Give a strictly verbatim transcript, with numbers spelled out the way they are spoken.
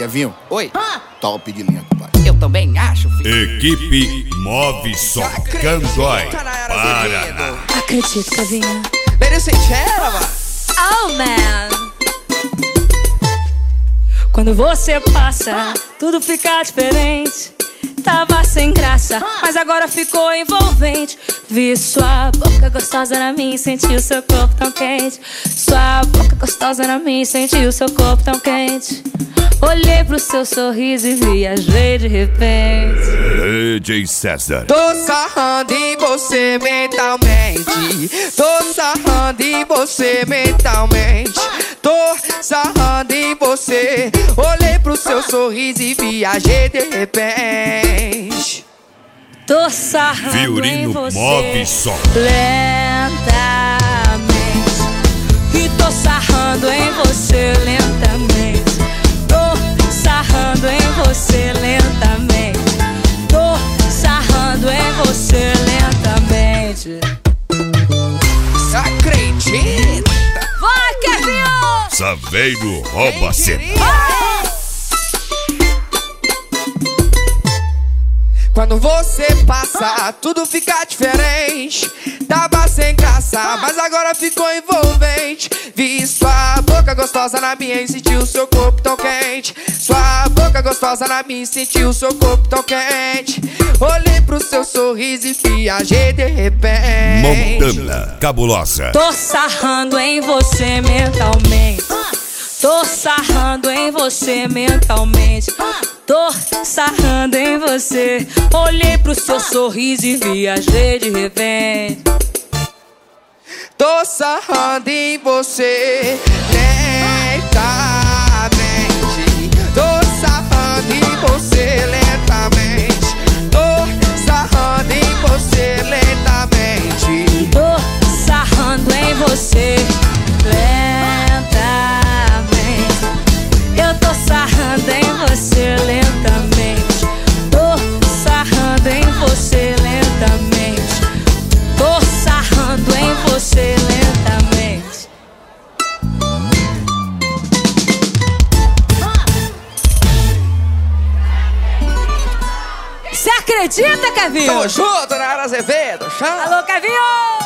Kevinho. Oi. Top de linha, compadre. Eu também acho, filho. Equipe Move Som Candói, Paraná. Acredito, Kevinho. Merecentera, mano. Oh, man. Quando você passa, tudo fica diferente. Tava sem graça, mas agora ficou envolvente. Vi sua boca gostosa na minha e senti o seu corpo tão quente. Sua boca gostosa na minha e senti o seu corpo tão quente. Olhei pro seu sorriso e viajei de repente. D J César. Tô sarrando em você mentalmente. Tô sarrando em você mentalmente. Tô sarrando em você. Olhei pro seu sorriso e viajei de repente. Tô sarrando Violino em você Move Som lentamente. E tô sarrando em você lentamente. Tô sarrando em você lentamente. Tô sarrando em você lentamente. Acredita? Vai, Kevinho! Saveiro rouba cena. Quando você passa, tudo fica diferente. Tava sem graça, mas agora ficou envolvente. Vi sua boca gostosa na minha e senti o seu corpo tão quente. Sua boca gostosa na minha e senti o seu corpo tão quente. Olhei pro seu sorriso e viajei de repente. Montana Cabulosa. Tô sarrando em você mentalmente. Tô sarrando em você mentalmente. Tô sarrando em você. Olhei pro seu sorriso e viajei de repente. Tô sarrando em você lentamente. Tô sarrando em você lentamente. Tô sarrando em você lentamente. Tô sarrando em você lentamente. Eu tô sarrando em você lentamente. Tô sarrando em você lentamente. Tô sarrando em você lentamente. Você acredita, Kevinho? Tamo junto, Nara Azevedo. Chama. Alô, Kevinho!